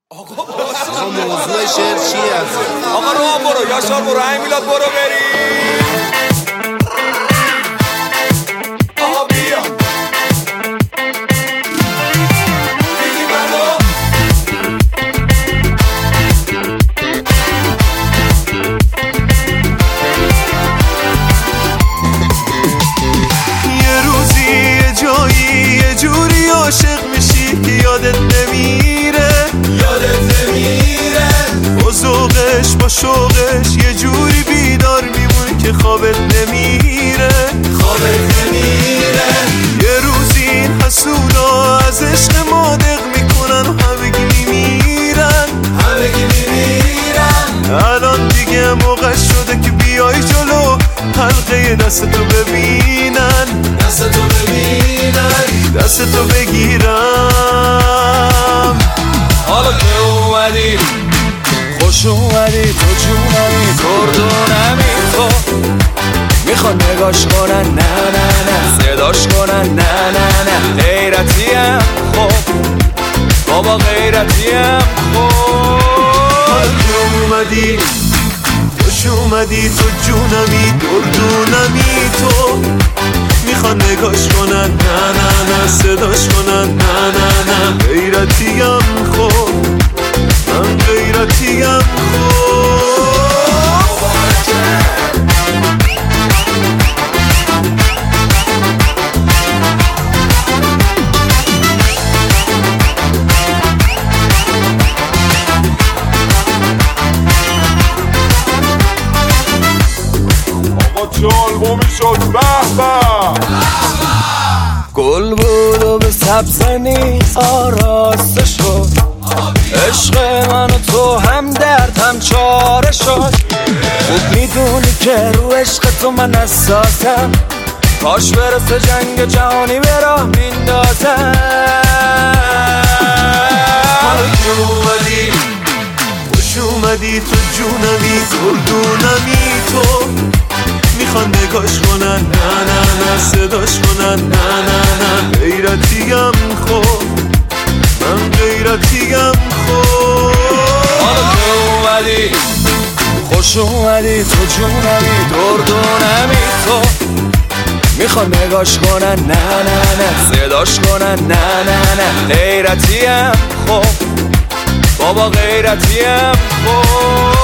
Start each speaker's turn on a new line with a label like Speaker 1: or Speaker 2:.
Speaker 1: آقا موضوع شعر چی هست؟
Speaker 2: آقا راه برو یاشار برو همین میلاد برو بریم. آقا بیا دیگی منو
Speaker 3: یه روزی یه جایی یه جوری عاشق میشی که یادت نمیره با ذوقش با شوقش یه جوری بیدار میمونی که خوابت نمیره یه روزی این حسودا از عشق ما دق میکنن و همگی میمیرن الان دیگه موقع شده که بیای جلو حلقه دستتو ببینن دستتو بگیرم.
Speaker 2: حالا که اومدی خوش اومدی تو جونمی کردونمی تو میخوان نگاش کنن نه نه نه صداش کنن نه نه نه غیرتیم خب بابا غیرتیم خب.
Speaker 3: حالا که اومدی خوش اومدی تو جونمی دردونمی تو میخوان نگاش کنن نه نه نه صداش کنن نه نه نه غیرتیم خب من غیرتیم خب.
Speaker 4: چه آلبومی شد به به
Speaker 2: گل بود و به سبزنی آراسته شد عشق من و تو هم درد هم چاره شد. خوب میدونی که رو عشق تو من اساسم کاش برسه جنگ جهانی به راه میندازم.
Speaker 3: حالا که اومدی خوش اومدی تو جونمی دردونمی تو میخوان نگاش کنن نه نه نه صداش کنن نه نه نه غیرتیم خب من غیرتیم خب.
Speaker 2: حالا که اومدی خوش اومدی تو جونمی دردونمی تو میخوان نگاش کنن نه نه نه صداش کنن نه نه نه غیرتیم خب بابا غیرتیم خب.